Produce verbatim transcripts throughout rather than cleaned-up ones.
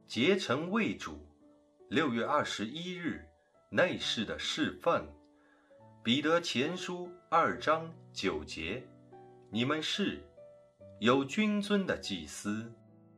竭诚为主。六月二十一日，内室的侍奉。彼得前书二章九节，你们是有君尊的祭司。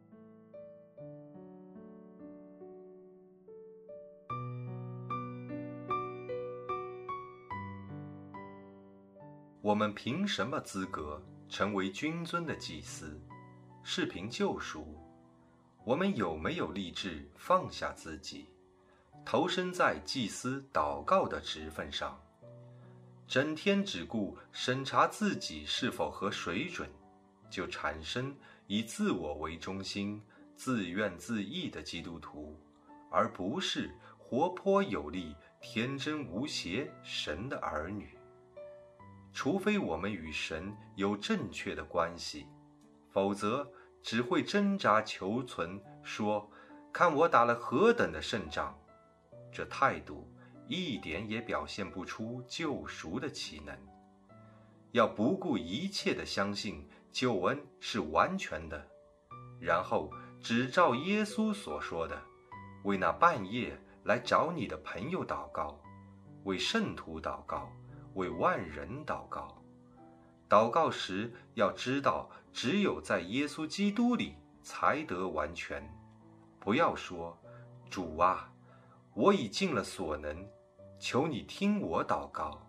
我们凭什么资格成为君尊的祭司？是凭救赎。我们有没有立志放下自己，投身在祭司祷告的职分上？整天只顾审查自己是否合水准，就产生以自我为中心、自怨自艾的基督徒，而不是活泼有力、天真无邪神的儿女。除非我们与神有正确的关系，否则只会挣扎求存，说看我打了何等的胜仗。这态度一点也表现不出救赎的启能。要不顾一切地相信救恩是完全的，然后只照耶稣所说的，为那半夜来找你的朋友祷告，为圣徒祷告，为万人祷告。祷告时要知道，只有在耶稣基督里才得完全。不要说，主啊，我已尽了所能，求你听我祷告。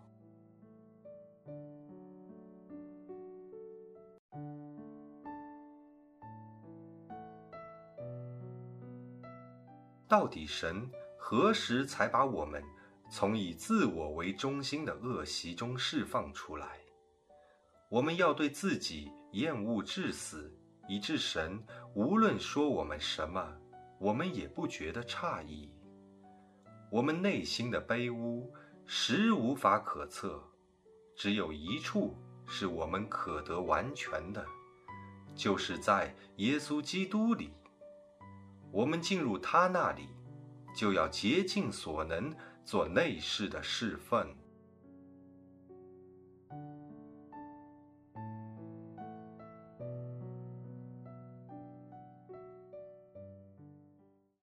到底神何时才把我们从以自我为中心的恶习中释放出来？我们要对自己厌恶至死，以致神无论说我们什么，我们也不觉得诧异。我们内心的卑污实无法可测，只有一处是我们可得完全的，就是在耶稣基督里。我们进入他那里，就要竭尽所能做内室的侍奉。